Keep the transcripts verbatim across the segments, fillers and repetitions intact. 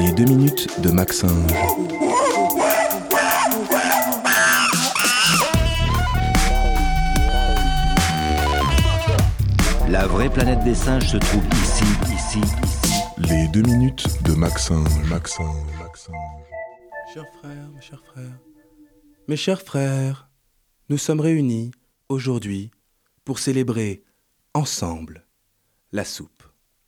Les deux minutes de Maxinge. La vraie planète des singes se trouve ici, ici, ici. Les deux minutes de Maxinge, Maxinge, Maxinge. Chers frères, mes chers frères, mes chers frères, nous sommes réunis aujourd'hui pour célébrer ensemble la soupe.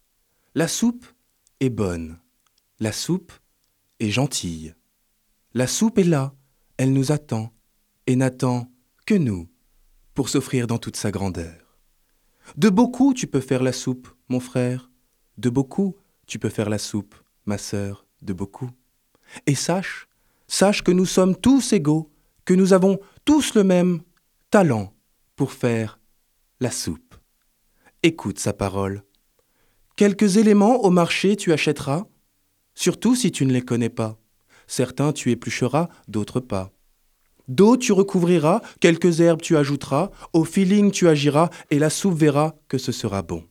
La soupe est bonne, la soupe est gentille. La soupe est là, elle nous attend et n'attend que nous pour s'offrir dans toute sa grandeur. De beaucoup tu peux faire la soupe, mon frère, de beaucoup tu peux faire la soupe, ma sœur, de beaucoup. Et sache, sache que nous sommes tous égaux, que nous avons tous le même talent pour faire la soupe. Écoute sa parole. Quelques éléments au marché tu achèteras, surtout si tu ne les connais pas. Certains tu éplucheras, d'autres pas. D'eau tu recouvriras, quelques herbes tu ajouteras, au feeling tu agiras, et la soupe verra que ce sera bon.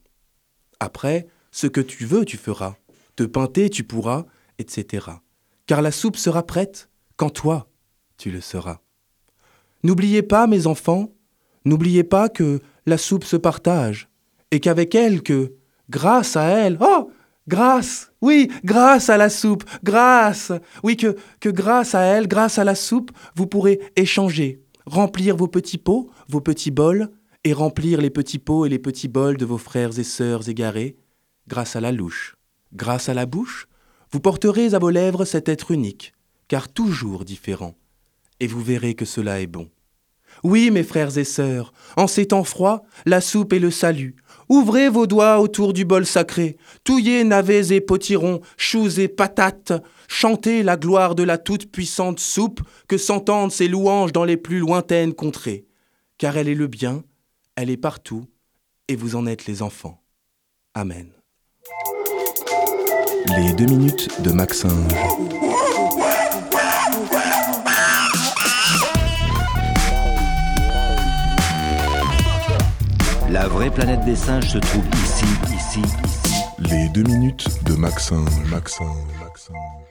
Après, ce que tu veux tu feras, te pinter tu pourras, et cetera. Car la soupe sera prête quand toi tu le seras. N'oubliez pas, mes enfants, n'oubliez pas que la soupe se partage, et qu'avec elle, que, grâce à elle, oh, grâce, oui, grâce à la soupe, grâce, oui, que, que grâce à elle, grâce à la soupe, vous pourrez échanger, remplir vos petits pots, vos petits bols, et remplir les petits pots et les petits bols de vos frères et sœurs égarés, grâce à la louche, grâce à la bouche, vous porterez à vos lèvres cet être unique, car toujours différent, et vous verrez que cela est bon. Oui, mes frères et sœurs, en ces temps froids, la soupe est le salut. Ouvrez vos doigts autour du bol sacré, touillez navets et potirons, choux et patates, chantez la gloire de la toute-puissante soupe, que s'entendent ses louanges dans les plus lointaines contrées. Car elle est le bien, elle est partout, et vous en êtes les enfants. Amen. Les deux minutes de Maxinge. La vraie planète des singes se trouve ici, ici, ici. Les deux minutes de Maxinge, Maxinge, Maxinge.